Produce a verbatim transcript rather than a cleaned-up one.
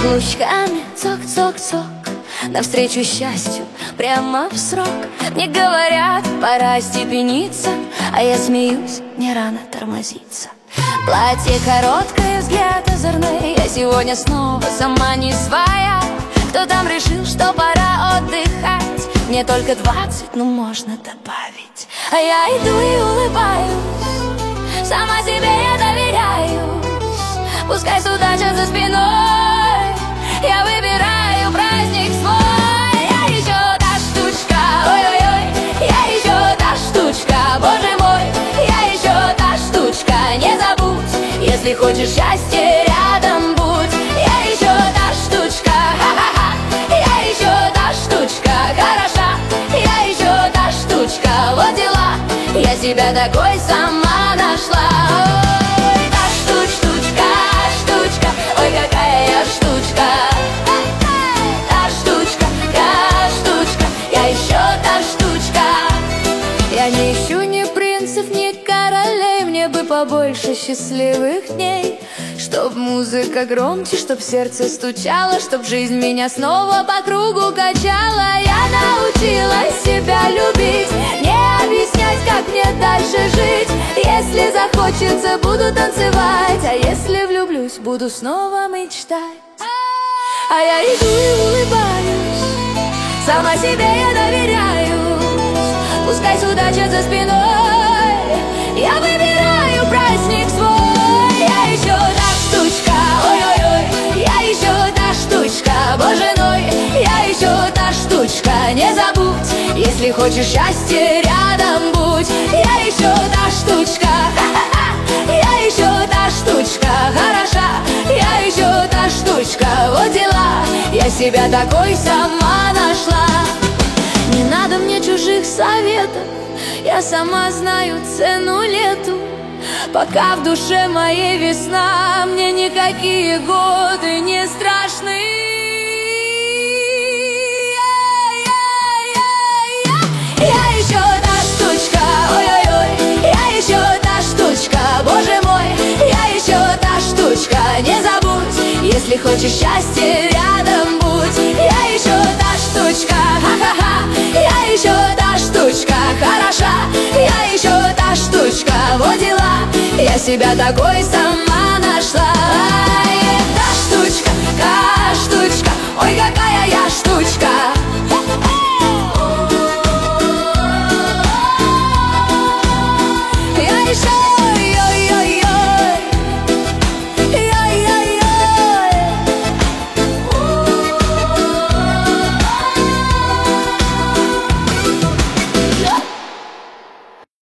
Каблучками цок-цок-цок навстречу счастью прямо в срок. Мне говорят, пора степениться, а я смеюсь, не рано тормозиться. Платье короткое, взгляд озорный, я сегодня снова сама не своя. Кто там решил, что пора отдыхать? Мне только двадцать, ну можно добавить. А я иду и улыбаюсь, сама себе я доверяюсь. Пускай судачат за спиной, я выбираю праздник свой. Я еще та штучка, ой-ой-ой, я еще та штучка, боже мой. Я еще та штучка, не забудь, если хочешь счастья, рядом будь. Я еще та штучка, ха-ха-ха. Я еще та штучка, хороша. Я еще та штучка, вот дела. Я себя такой сама нашла. Ой, та штуч, штучка, штучка, ой, какая я штучка. Та штучка, та штучка, я еще та штучка. Я не ищу ни принцев, ни королей, мне бы побольше счастливых дней. Чтоб музыка громче, чтоб сердце стучало, чтоб жизнь меня снова по кругу качала. Я научилась себя любить, не объяснять, как мне дальше жить. Если захочется, буду танцевать, а если влюблюсь, буду снова мечтать. А я иду и улыбаюсь, сама себе я доверяюсь. Пускай судачат за спиной, я выбираю праздник свой. Я еще та штучка, ой-ой-ой, я еще та штучка, боже мой. Я еще та штучка, не забудь, если хочешь счастья, рядом будь. Я еще та штучка, ха-ха-ха. Я еще та штучка, хороша. Я еще та штучка, вот дела. Я себя такой сама нашла. Не надо мне чужих советов, я сама знаю цену лету. Пока в душе моей весна, мне никакие годы не страшны. Я еще та штучка, ой-ой-ой, я еще та штучка, боже мой. Я еще та штучка, не забудь, если хочешь счастья, рядом будь. Я еще та штучка, ха-ха-ха. Я еще та штучка, хороша. Я еще та штучка, вот дела. Я себя такой сама